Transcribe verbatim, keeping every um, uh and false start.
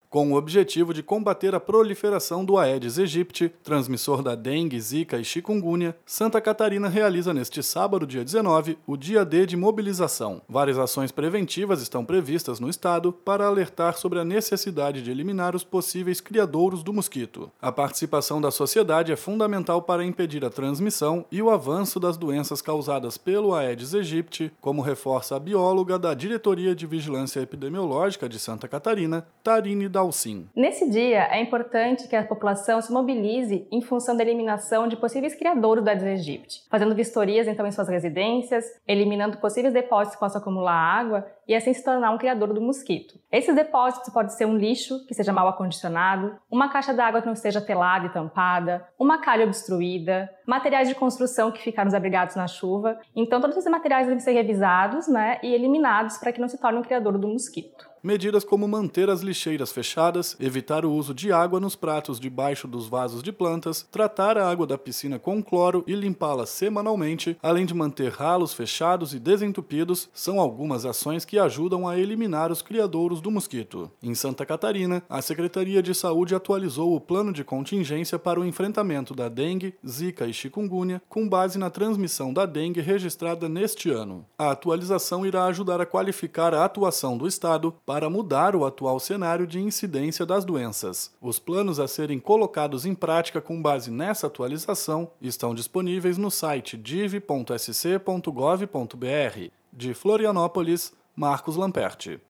Com o objetivo de combater a proliferação do Aedes aegypti, transmissor da dengue, zika e chikungunya, Santa Catarina realiza neste sábado, dia dezenove, o Dia D de mobilização. Várias ações preventivas estão previstas no estado para alertar sobre a necessidade de eliminar os possíveis criadouros do mosquito. A participação da sociedade é fundamental para impedir a transmissão e o avanço das doenças causadas pelo Aedes aegypti, como reforça a bióloga da Diretoria de Vigilância Epidemiológica de Santa Catarina, Tarine Dalcin. Nesse dia, é importante que a população se mobilize em função da eliminação de possíveis criadouros do Aedes aegypti, fazendo vistorias então em suas residências, eliminando possíveis depósitos que possam acumular água e assim se tornar um criadouro do mosquito. Esses depósitos podem ser um lixo que seja mal acondicionado, uma caixa d'água que não esteja telada e tampada, uma calha obstruída, materiais de construção que ficaram desabrigados na chuva. Então todos esses materiais devem ser revisados, né, e eliminados para que não se torne um criadouro do mosquito. Medidas como manter as lixeiras fechadas, evitar o uso de água nos pratos debaixo dos vasos de plantas, tratar a água da piscina com cloro e limpá-la semanalmente, além de manter ralos fechados e desentupidos, são algumas ações que ajudam a eliminar os criadouros do mosquito. Em Santa Catarina, a Secretaria de Saúde atualizou o plano de contingência para o enfrentamento da dengue, zika e chikungunya, com base na transmissão da dengue registrada neste ano. A atualização irá ajudar a qualificar a atuação do Estado para mudar o atual cenário de incidência das doenças. Os planos a serem colocados em prática com base nessa atualização estão disponíveis no site div ponto s c ponto gov ponto b r. De Florianópolis, Marcos Lamperti.